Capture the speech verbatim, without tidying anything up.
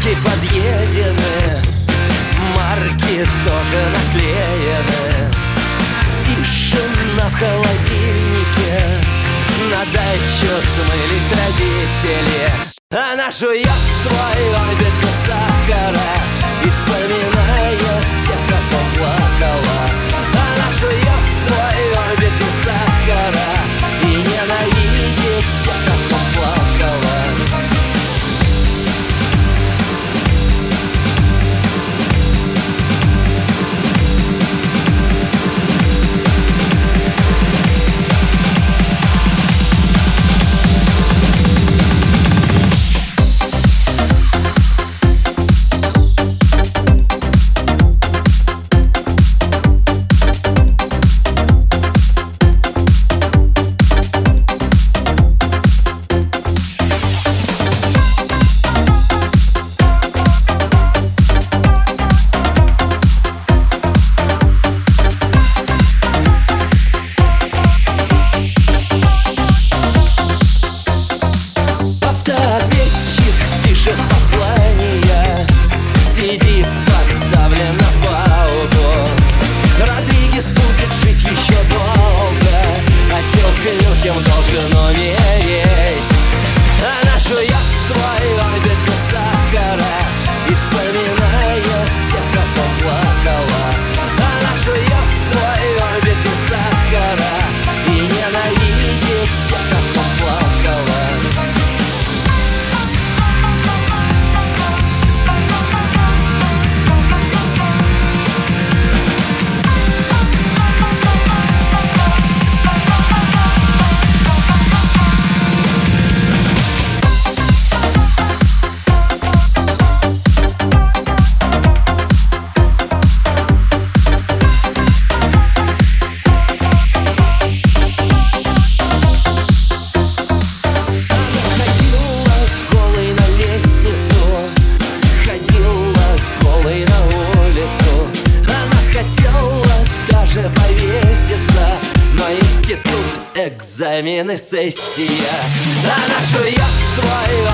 Рамки подъедены, марки тоже наклеены. Тишина в холодильнике, на дачу смылись родители. Она жует свою ветку сахара и вспоминает тех, кто плакала. Она жует свою ветку сахара и ненавидит тех, кто плакала. Послание сидит, поставлен на паузу. Родригес будет жить еще долго, отдел Клюкин должен умереть. Она жует свою ветку сахара и вспоминает тех, кто плакала. Она жует свою ветку сахара и ненавидит тех, кто плакала. Повеситься, но институт, экзамены, сессия. Она жует свою